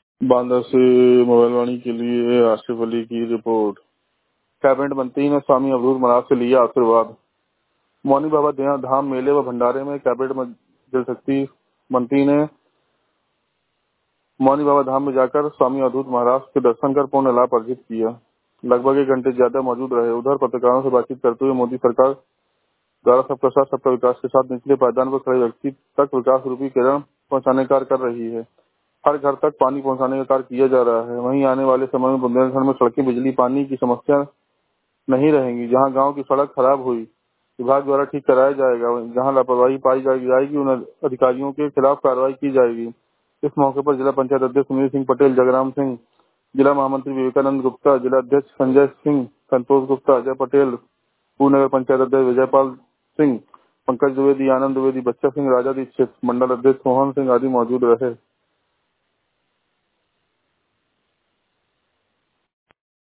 बांदा से मोबाइल वाणी के लिए आसिफ अली की रिपोर्ट। कैबिनेट मंत्री ने स्वामी अवधूत महाराज से लिया आशीर्वाद। मौनी बाबा धाम मेले व भंडारे में कैबिनेट जल शक्ति मंत्री ने मौनी बाबा धाम में जाकर स्वामी अवधूत महाराज के दर्शन कर पूर्ण लाभ अर्जित किया। लगभग 1 घंटे ज्यादा मौजूद रहे। उधर पत्रकारों से बातचीत करते हुए मोदी सरकार द्वारा सबका साथ सबका विकास के साथ निचले पायदान पर खड़े व्यक्ति तक विकास रूपी किरण पहुंचाने का कार्य कर रही है। हर घर तक पानी पहुंचाने का कार्य किया जा रहा है। वहीं आने वाले समय में बुंदेलखंड में सड़कें, बिजली, पानी की समस्या नहीं रहेंगी। जहां गांव की सड़क खराब हुई, विभाग द्वारा ठीक कराया जाएगा। जहां लापरवाही पाई जाएगी, उन अधिकारियों के खिलाफ कार्रवाई की जाएगी। इस मौके पर जिला पंचायत अध्यक्ष सुनील सिंह पटेल, जगराम सिंह, जिला महामंत्री विवेकानंद गुप्ता, जिला अध्यक्ष संजय सिंह, संतोष गुप्ता, अजय पटेल, पूर्व नगर पंचायत अध्यक्ष विजयपाल सिंह, पंकज द्विवेदी, आनंद द्विवेदी, बच्चा सिंह, राजा दीक्षित, मंडल अध्यक्ष मोहन सिंह आदि मौजूद रहे।